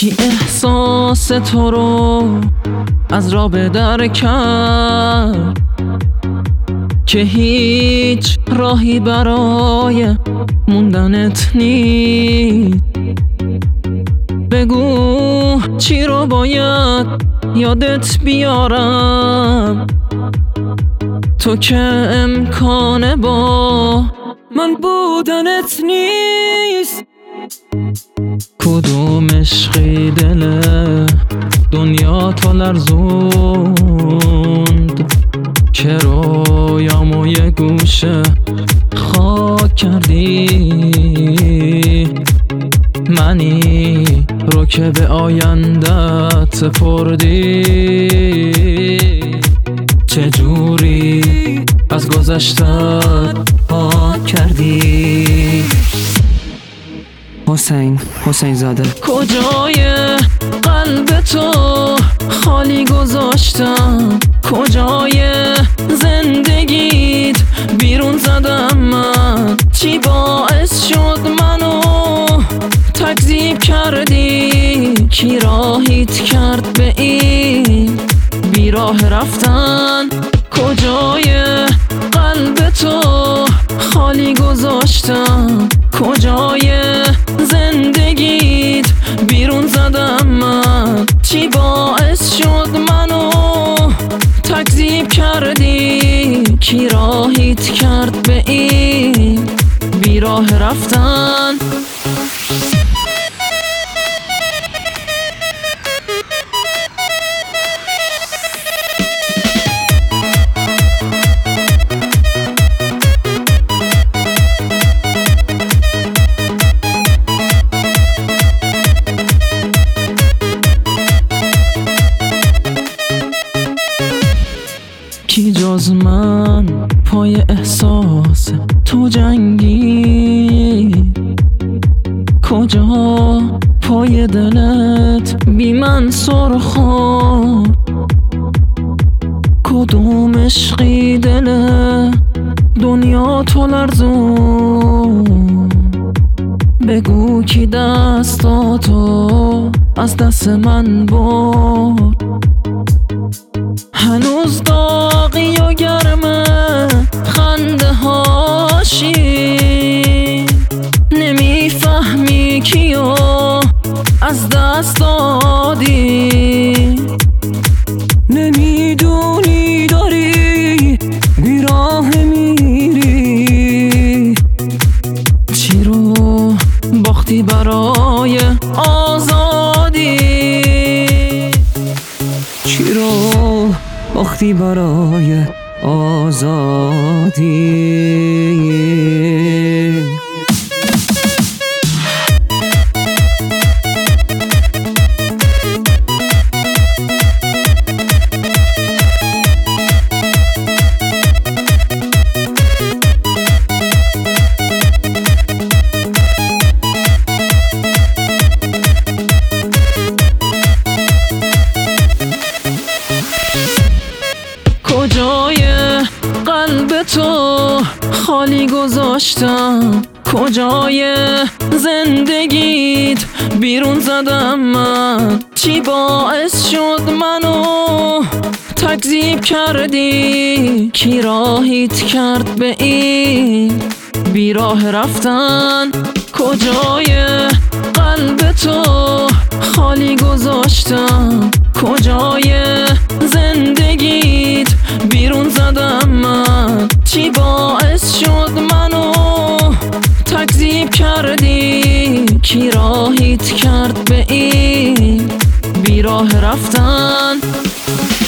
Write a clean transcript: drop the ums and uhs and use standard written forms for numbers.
کی احساس تو رو از راه به در کرد که هیچ راهی برای موندنت نیست. بگو چی رو باید یادت بیارم، تو که امکانه با من بودنت نیست. کدوم عشقی دل دنیا تو لرزوند که رویامو یه گوشه خاک کردی؟ منی رو که به آیندت سپردی، چجوری از گذشتت پاک کردی؟ حسین زاده. کجای قلب تو خالی گذاشتم، کجای زندگیت بیرون زدم من؟ چی باعث شد منو تکذیب کردی؟ کی راهیت کرد به این بیراه رفتن؟ کجای قلب تو خالی گذاشتم، کجای زندگیت بیرون زدم من؟ چی باعث شد منو تکذیب کردی؟ کی راهیت کرد به این بیراه رفتن؟ کی جز من پای احساس تو جنگی؟ کجا پای دلت بی من سرخان؟ کدوم عشقی دل دنیا تو لرزون؟ بگو کی دستاتو از دست من برد؟ هنوز داغی و گرمه خنده هاشی، نمیفهمی کیو از دست دادی؟ نمیدونی داری بیراه میری؟ چی رو باختی برای آزادی؟ چی رو باختی برای آزادی؟ کجای قلب تو خالی گذاشتم، کجای زندگیت بیرون زدم من؟ چی باعث شد منو تکذیب کردی؟ کی راهیت کرد به این بیراه رفتن؟ کجای قلب تو خالی گذاشتم، کجای زندگیت بیرون زدم من؟ چی باعث شد منو تکذیب کردی؟ کی راهیت کرد به این بیراه رفتن؟